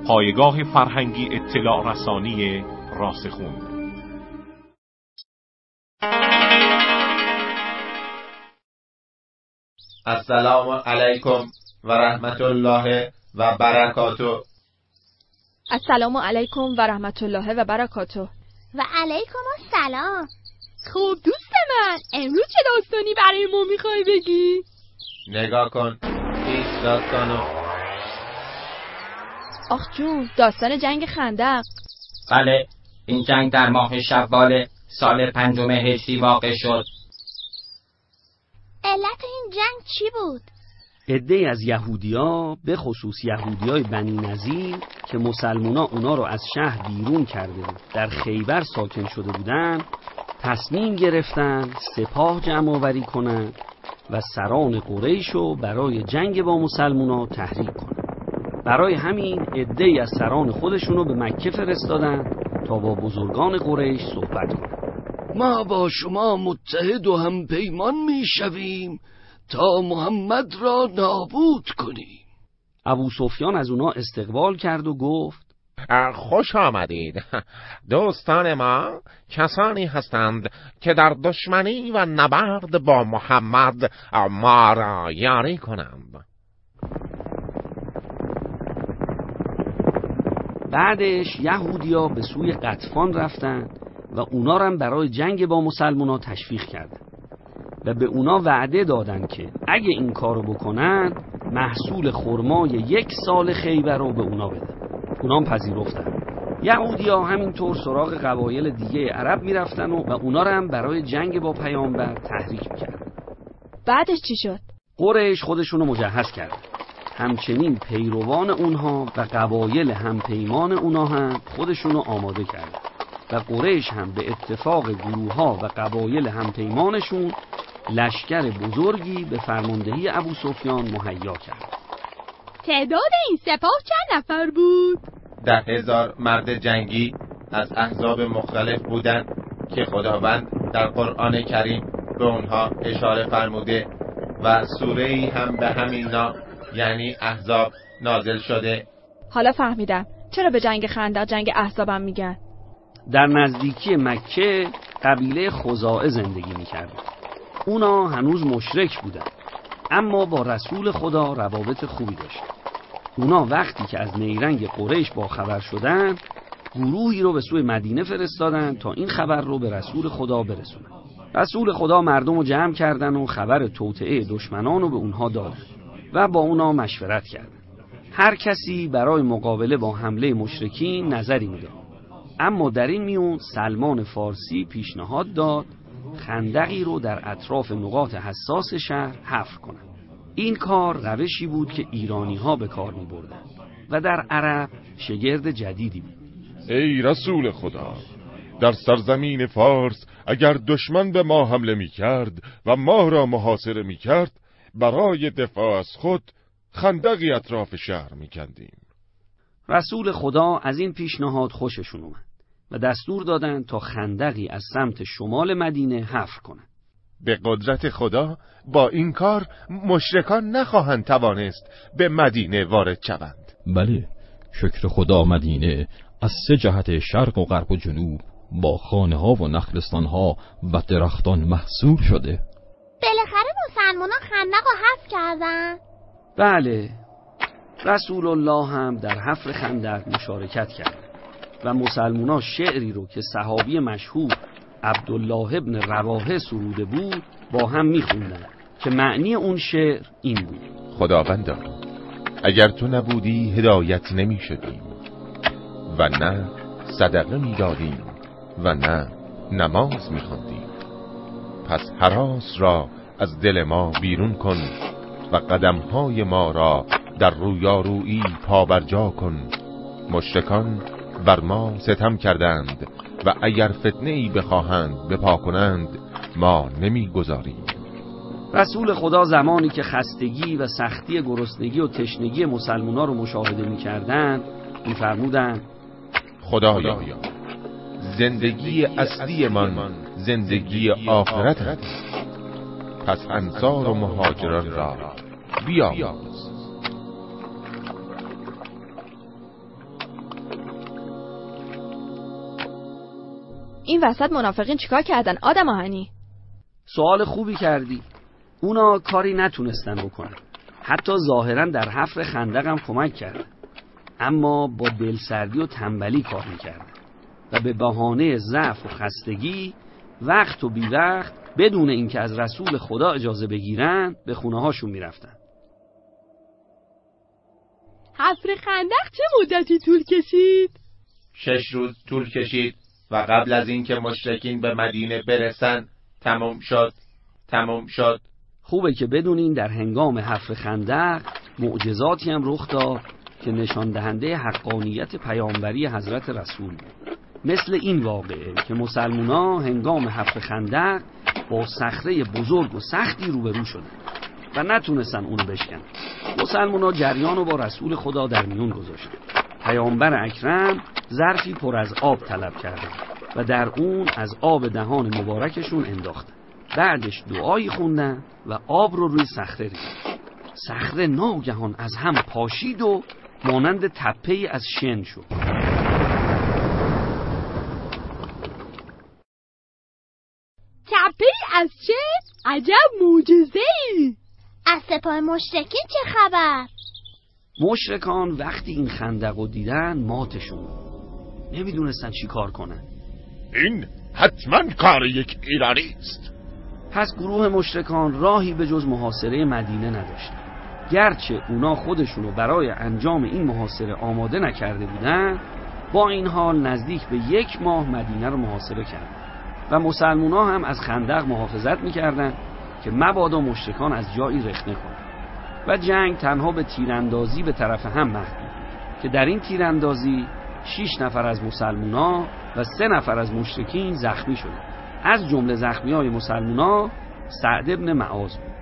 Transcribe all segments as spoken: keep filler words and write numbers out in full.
پایگاه فرهنگی اطلاع رسانی راسخون. السلام علیکم و رحمت الله و برکاته. السلام علیکم و رحمت الله و برکاته. و علیکم السلام. خب دوست من، امروز چه داستانی برای ما میخوای بگی؟ نگاه کن این داستانو. آخ جون، داستان جنگ خندق. بله، این جنگ در ماه شوال سال پنجم هجری واقع شد. علت این جنگ چی بود؟ عده‌ای از یهودی‌ها، به خصوص یهودیای بنی نضیر که مسلمونا اونا رو از شهر بیرون کرده بود، در خیبر ساکن شده بودن، تصمیم گرفتن سپاه جمع آوری کنن و سران قریش رو برای جنگ با مسلمونا تحریک کنن. برای همین عده‌ای از سران خودشون رو به مکه فرستادن تا با بزرگان قریش صحبت کنن. ما با شما متحد و هم پیمان می شویم تا محمد را نابود کنیم. ابو سفیان از اونا استقبال کرد و گفت خوش آمدید. دوستان ما کسانی هستند که در دشمنی و نبرد با محمد ما را یاری کنند. بعدش یهودیا به سوی قطفان رفتن و اونا رو برای جنگ با مسلمونا تشویق کردن و به اونا وعده دادن که اگه این کارو بکنن محصول خرمای یک سال خیبر رو به اونا بدن. اونا هم پذیرفتن. یهودیا همینطور سراغ قبایل دیگه عرب میرفتن و, و اونا رو هم برای جنگ با پیامبر تحریک میکردن. بعدش چی شد؟ قریش خودشونو مجهز کردن. همچنین پیروان اونها و قبایل همپیمان اونها هم خودشونو آماده کردن و قریش هم به اتفاق گروه‌ها و قبایل همپیمانشون لشکر بزرگی به فرماندهی ابو سفیان مهیا کرد. تعداد این سپاه چند نفر بود؟ ده هزار مرد جنگی از احزاب مختلف بودند که خداوند در قرآن کریم به اونها اشاره فرموده و سوره‌ای هم به همین نام یعنی احزاب نازل شده. حالا فهمیدم چرا به جنگ خندق جنگ احزابم میگن. در نزدیکی مکه قبیله خزاعه زندگی میکردن. اونا هنوز مشرک بودن اما با رسول خدا روابط خوبی داشتن. اونا وقتی که از نیرنگ قریش با خبر شدن گروهی رو به سوی مدینه فرستادن تا این خبر رو به رسول خدا برسونن. رسول خدا مردم رو جمع کردن و خبر توطئه دشمنان رو به اونها دادن و با اونا مشورت کردن. هر کسی برای مقابله با حمله مشرکین نظری میده. اما در این میون سلمان فارسی پیشنهاد داد خندقی رو در اطراف نقاط حساس شهر حفر کنند. این کار روشی بود که ایرانی ها به کار می بردن و در عرب شگرد جدیدی بود. ای رسول خدا، در سرزمین فارس اگر دشمن به ما حمله می کرد و ما را محاصره می کرد، برای دفاع از خود خندقی اطراف شهر می کندیم. رسول خدا از این پیشنهاد خوششون اومد و دستور دادن تا خندقی از سمت شمال مدینه حفر کنند. به قدرت خدا با این کار مشرکان نخواهند توانست به مدینه وارد شوند. بله، شکر خدا مدینه از سه جهت شرق و غرب و جنوب با خانه ها و نخلستان ها و درختان محصور شده. بالاخره مسلمانان خندق رو حفر کردن؟ بله، رسول الله هم در حفر خندق مشارکت کرد و مسلمانان شعری رو که صحابی مشهور عبدالله ابن رواحه سروده بود با هم میخوندن که معنی اون شعر این بود: خداوندا، اگر تو نبودی هدایت نمی شدیم و نه صدقه می دادیم و نه نماز می خوندیم. پس هراس را از دل ما بیرون کن و قدمهای ما را در رویارویی پابرجا کن. مشرکان بر ما ستم کردند و اگر فتنه‌ای بخواهند بپا کنند ما نمی گذاریم. رسول خدا زمانی که خستگی و سختی گرسنگی و تشنگی مسلمان‌ها رو مشاهده می‌کردند می‌فرمودند: خدایا، زندگی اصلی من زندگی آخرت است، پس انصار و مهاجران را بیاموز. این وسط منافقین چیکار کردن آدم آهنی؟ سوال خوبی کردی. اونا کاری نتونستن بکنن. حتی ظاهرا در حفر خندق هم کمک کردن، اما با دلسردی و تنبلی کار میکردن و به بهانه ضعف و خستگی وقت و بی وقت بدون اینکه از رسول خدا اجازه بگیرن به خونه هاشون میرفتن. حفر خندق چه مدتی طول کشید؟ شش روز طول کشید و قبل از اینکه مشرکین به مدینه برسن تمام شد. تمام شد. خوبه که بدونین در هنگام حفر خندق معجزاتی هم رخ داد که نشان دهنده حقانیت پیامبری حضرت رسول بود. مثل این واقعه که مسلمونا هنگام حفر خندق با صخره بزرگ و سختی روبرو شدن و نتونستن اونو بشکنن. مسلمونا جریان رو با رسول خدا در میون گذاشتن. پیامبر اکرم ظرفی پر از آب طلب کردن و در اون از آب دهان مبارکشون انداختن. بعدش دعایی خوندن و آب رو روی صخره ریختن. صخره ناگهان از هم پاشید و مانند تپه‌ای از شن شد. تپه‌ای از چه؟ عجب معجزه‌ای. از سپاه مشرکین چه خبر؟ مشرکان وقتی این خندق رو دیدن ماتشون نمیدونستن چی کار کنن. این حتما کار یک ایرانی است. پس گروه مشرکان راهی به جز محاصره مدینه نداشتن. گرچه اونا خودشونو برای انجام این محاصره آماده نکرده بودن، با این حال نزدیک به یک ماه مدینه رو محاصره کردن و مسلمونا هم از خندق محافظت میکردن که مبادا مشرکان از جایی رخنه کنن و جنگ تنها به تیراندازی به طرف هم محدود که در این تیراندازی شش نفر از مسلمونا و سه نفر از مشرکین زخمی شدند. از جمله زخمی‌های مسلمونا سعد ابن معاذ بود.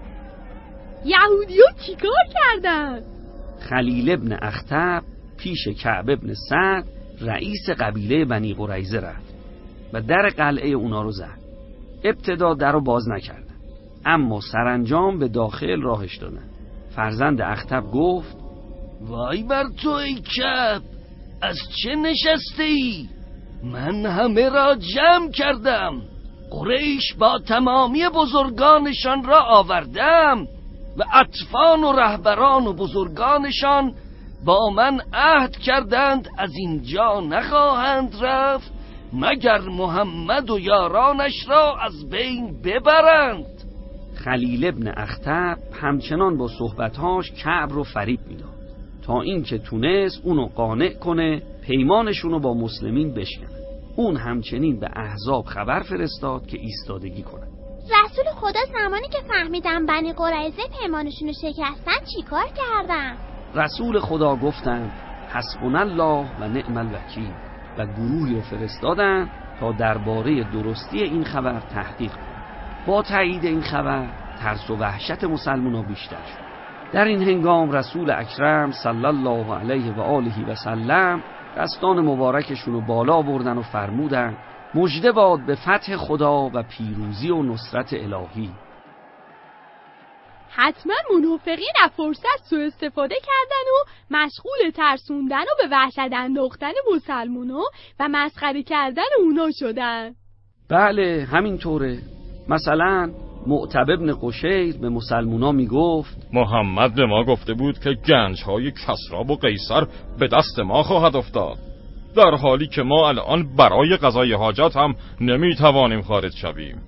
یهودی‌ها چیکار کردن؟ خلیل ابن اخطب پیش کعب ابن سعد رئیس قبیله بنی قریظه رفت و در قلعه اونا رو زد. ابتدا در رو باز نکردن، اما سرانجام به داخل راهش دادن. فرزند اخطب گفت: وای بر تو ای کعب، از چه نشسته ای؟ من همه را جمع کردم، قریش با تمامی بزرگانشان را آوردم و اطفال و رهبران و بزرگانشان با من عهد کردند از اینجا نخواهند رفت مگر محمد و یارانش را از بین ببرند. خلیل ابن اخطب همچنان با صحبتهاش کعب رو فریب میداد تا اینکه تونست اونو قانع کنه پیمانشونو با مسلمین بشکنه. اون همچنین به احزاب خبر فرستاد که ایستادگی کنن. رسول خدا زمانی که فهمیدن بنی قریظه پیمانشونو شکستن چیکار کردن؟ رسول خدا گفتن حسبنا الله و نعم الوکیل و گروهی رو فرستادن تا درباره درستی این خبر تحقیق کنن. با تایید این خبر ترس و وحشت مسلمان‌ها بیشتر شد. در این هنگام رسول اکرم صلی الله علیه و آله و سلم دستان مبارکشون رو بالا بردن و فرمودن مژده باد به فتح خدا و پیروزی و نصرت الهی. حتما منافقین از فرصت سوء استفاده کردن و مشغول ترسوندن و به وحشت انداختن مسلمونا و مسخره کردن اونا شدن. بله همینطوره. مثلا معتب ابن قشیر به مسلمونا میگفت محمد به ما گفته بود که گنج‌های کسری و قیصر به دست ما خواهد افتاد، در حالی که ما الان برای قضای حاجت هم نمیتوانیم خارج شویم.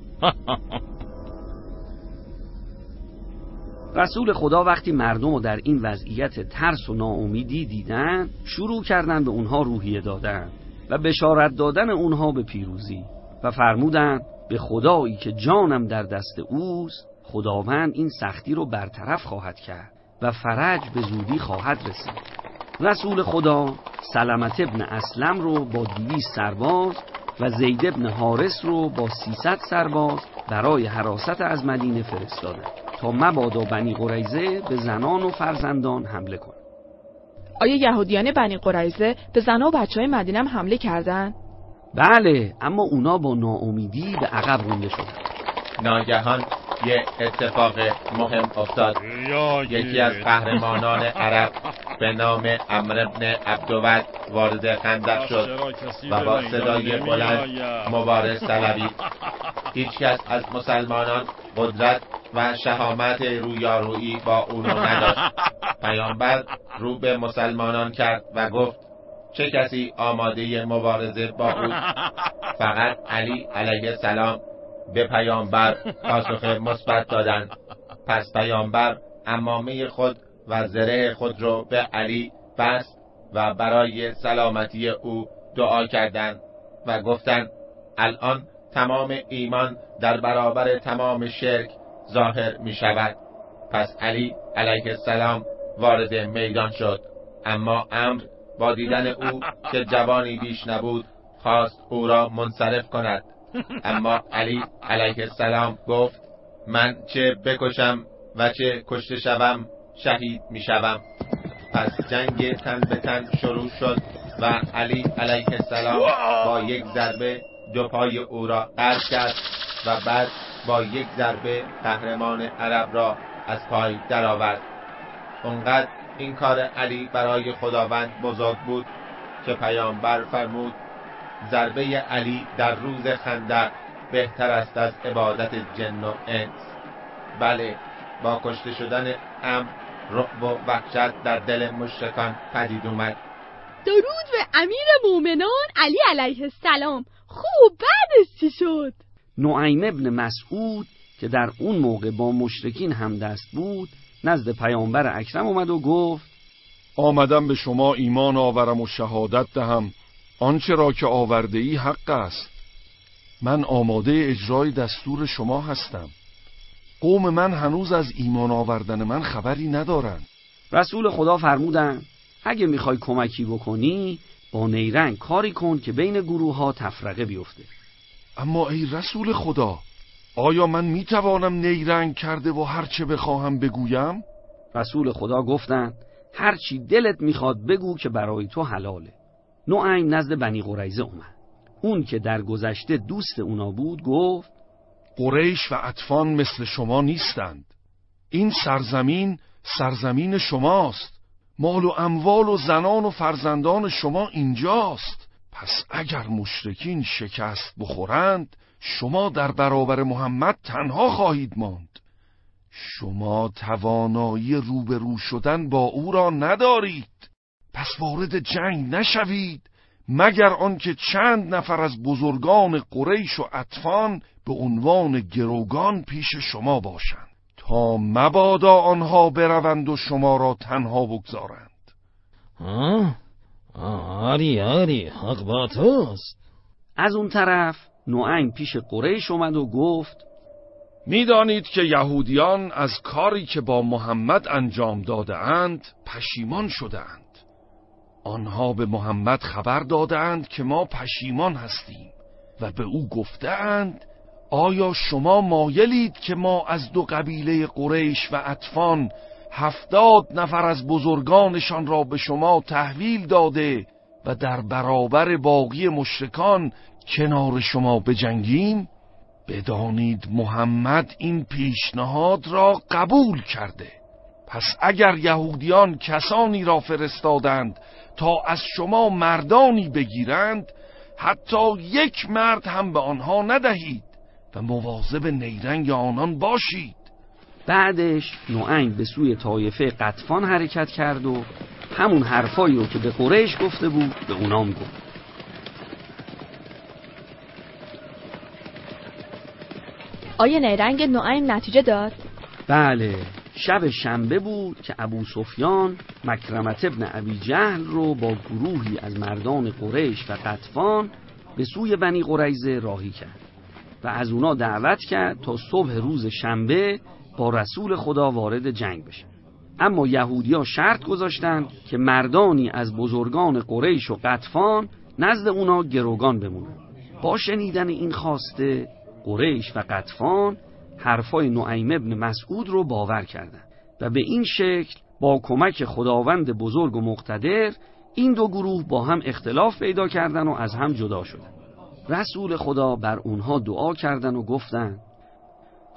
رسول خدا وقتی مردم رو در این وضعیت ترس و ناامیدی دیدن شروع کردن به اونها روحیه دادن و بشارت دادن اونها به پیروزی و فرمودن به خدایی که جانم در دست اوست خداوند این سختی رو برطرف خواهد کرد و فرج به زودی خواهد رسید. رسول خدا سلمت ابن اسلم رو با دویست سرباز و زید ابن حارس رو با سیصد سرباز برای حراست از مدینه فرستادند تا مبادا بنی قریظه به زنان و فرزندان حمله کنند. آیا یهودیان بنی قریظه به زنان و بچهای مدینه هم حمله کردند؟ بله، اما اونا با ناامیدی به عقب رونده شدند. ناگهان یه اتفاق مهم افتاد. یکی از قهرمانان عرب به نام عمرو بن عبدود وارد خندق شد و با صدای بلند مبارز طلبید. هیچ کس از مسلمانان قدرت و شهامت رویارویی با او رو نداشت. پیامبر رو به مسلمانان کرد و گفت چه کسی آماده مبارزه با او؟ فقط علی علیه السلام به پیامبر پاسخ مثبت دادند. پس پیامبر عمامه خود و زره خود را به علی بست و برای سلامتی او دعا کردند و گفتند الان تمام ایمان در برابر تمام شرک ظاهر می شود. پس علی علیه السلام وارد میدان شد، اما امر با دیدن او که جوانی بیش نبود خواست او را منصرف کند. اما علی علیه السلام گفت من چه بکشم و چه کشته شوم شهید می شوم. پس جنگ تن به تن شروع شد و علی علیه السلام با یک ضربه دو پای او را قطع کرد و بعد با یک ضربه قهرمان عرب را از پای درآورد. اونقدر این کار علی برای خداوند بزرگ بود که پیامبر فرمود ضربه علی در روز خندق بهتر است از عبادت جن و انس. بله، با کشته شدن امر رعب و وحشت در دل مشرکان پدید اومد. درود به امیر مومنان علی علیه السلام. خوب بعدش چی شد؟ نعیم ابن مسعود که در اون موقع با مشرکین همدست بود نزد پیامبر اکرم اومد و گفت آمدم به شما ایمان آورم و شهادت دهم آنچه را که آورده ای حق است. من آماده اجرای دستور شما هستم. قوم من هنوز از ایمان آوردن من خبری ندارند. رسول خدا فرمودند اگه میخوای کمکی بکنی با نیرنگ کاری کن که بین گروه ها تفرقه بیفته. اما ای رسول خدا، آیا من میتوانم نیرنگ کرده و هرچه بخواهم بگویم؟ رسول خدا گفتند هرچی دلت میخواد بگو که برای تو حلاله. نعیم نزد بنی قریظه اومد. اون که در گذشته دوست اونا بود گفت قریش و اطفان مثل شما نیستند. این سرزمین سرزمین شماست. مال و اموال و زنان و فرزندان شما اینجاست. پس اگر مشرکین شکست بخورند شما در برابر محمد تنها خواهید ماند. شما توانایی روبرو شدن با او را ندارید. پس وارد جنگ نشوید مگر آنکه چند نفر از بزرگان قریش و اطفان به عنوان گروگان پیش شما باشند تا مبادا آنها بروند و شما را تنها بگذارند. آه آری آری حق با توست. از اون طرف نعیم پیش قریش اومد و گفت میدانید که یهودیان از کاری که با محمد انجام داده اند پشیمان شده اند. آنها به محمد خبر داده اند که ما پشیمان هستیم و به او گفته اند آیا شما مایلید که ما از دو قبیله قریش و اطفان هفتاد نفر از بزرگانشان را به شما تحویل داده و در برابر باقی مشرکان کنار شما بجنگیم؟ بدانید محمد این پیشنهاد را قبول کرده. پس اگر یهودیان کسانی را فرستادند تا از شما مردانی بگیرند حتی یک مرد هم به آنها ندهید و مواظب نیرنگ آنان باشید. بعدش نعیم به سوی طایفه قطفان حرکت کرد و همون حرفایی رو که به قریش گفته بود به اونام گفت. آیا نیرنگ نعیم نتیجه داد؟ بله، شب شنبه بود که ابو سفیان مکرمه ابن ابی جهل رو با گروهی از مردان قریش و قطفان به سوی بنی قریظه راهی کرد و از اونا دعوت کرد تا صبح روز شنبه با رسول خدا وارد جنگ بشن. اما یهودی‌ها شرط گذاشتند که مردانی از بزرگان قریش و قطفان نزد اونا گروگان بمونن. با شنیدن این خواسته قریش و قطفان حرفای نعیم ابن مسعود رو باور کردند و به این شکل با کمک خداوند بزرگ و مقتدر این دو گروه با هم اختلاف پیدا کردن و از هم جدا شدن. رسول خدا بر اونها دعا کردن و گفتن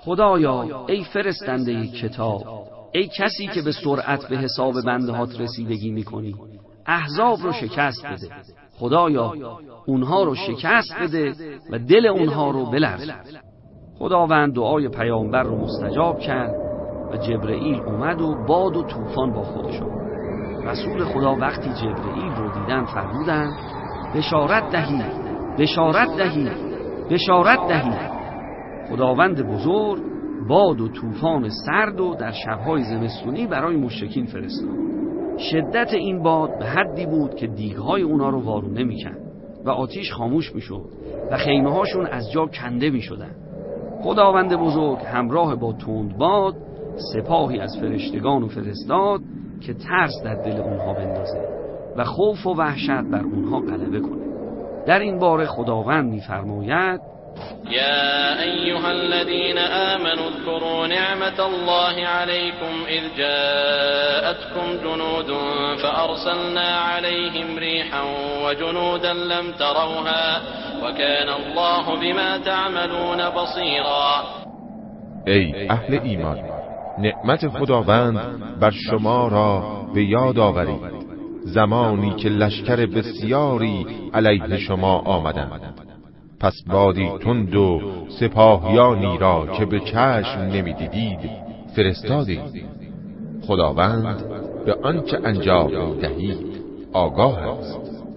خدایا ای فرستنده کتاب، ای کسی که به سرعت به حساب بندهات رسیدگی میکنی، احزاب رو شکست بده. خدایا اونها رو شکست بده و دل اونها رو بلرزون. خداوند دعای پیامبر رو مستجاب کرد و جبرئیل اومد و باد و طوفان با خودش آورد. رسول خدا وقتی جبرئیل رو دیدن فرمودند بشارت دهید، بشارت دهید، بشارت دهید. خداوند بزرگ باد و طوفان سرد و در شب‌های زمستونی برای مشرکین فرستاد. شدت این باد به حدی بود که دیگ‌های اونا رو وارونه می‌کرد و آتیش خاموش می‌شد و خیمه‌هاشون از جا کنده می‌شدن. خداوند بزرگ همراه با تند باد سپاهی از فرشتگان و فرستاد که ترس در دل اونها بندازه و خوف و وحشت بر اونها غلبه کنه. در این باره خداوند می‌فرماید: يا أيها الذين آمنوا اذكروا نعمة الله عليكم إذ جاءتكم جنود فأرسلنا عليهم ريحا وجنودا لم تروها وكان الله بما تعملون بصيرا. ای اهل ایمان، نعمت خداوند بر شما را به یاد آورید زمانی که لشکر بسیاری علیه شما آمدند، پس بادی تند و سپاهیانی را که به چشم نمی‌دیدید فرستادید. خداوند به آنچه انجام دهید آگاه است.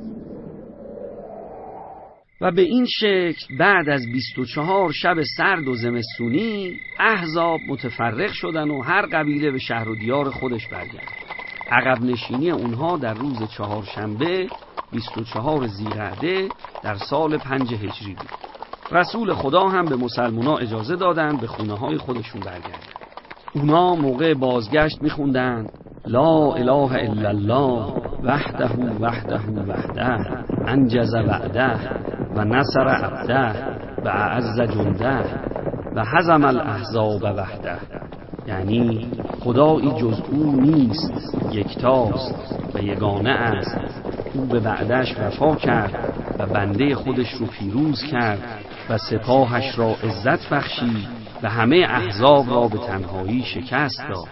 و به این شکل بعد از بیست و چهار شب سرد و زمستونی احزاب متفرق شدن و هر قبیله به شهر و دیار خودش برگشت. عقب نشینی اونها در روز چهارشنبه بیست و چهار ذی‌قعده در سال پنج هجری بود. رسول خدا هم به مسلمونا اجازه دادند به خونه های خودشون برگردن. اونا موقع بازگشت میخوندن لا اله الا الله وحده وحده وحده انجز وعده و نصر عبده و اعز جنده و هزم الاحزاب وحده. یعنی خدایی جز او نیست، یکتاست و یگانه است. او به وعده‌اش وفا کرد و بنده خودش رو پیروز کرد و سپاهش را عزت بخشید و همه احزاب را به تنهایی شکست داد.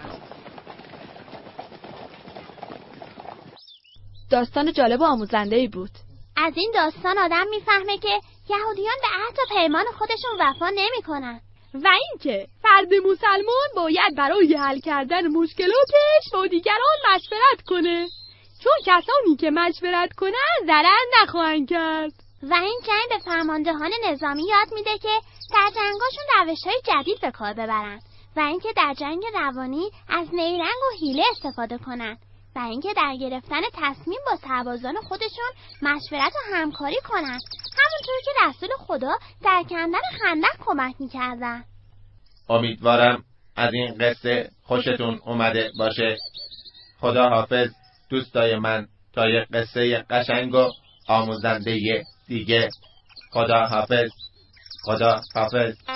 داستان جالب و آموزنده‌ای بود. از این داستان آدم میفهمه که یهودیان به عهد و پیمان خودشون وفا نمی‌کنن و اینکه فرد مسلمان باید برای حل کردن مشکلاتش با دیگران مشورت کنه، چون کسانی که مشورت کنن ضرر نخواهند کرد. و این که این به فرماندهان نظامی یاد میده که در جنگاشون روش‌های جدید به کار ببرن و اینکه در جنگ روانی از نیرنگ و حیله استفاده کنن و اینکه در گرفتن تصمیم با سربازان خودشون مشورت و همکاری کنن، همونطور که رسول خدا در کندن خندق کمک میکردن. امیدوارم از این قصه خوشتون اومده باشه. خدا حافظ دوستای من، تا یک قصه قشنگ و آموزنده دیگه. خدا حافظ. خدا حافظ.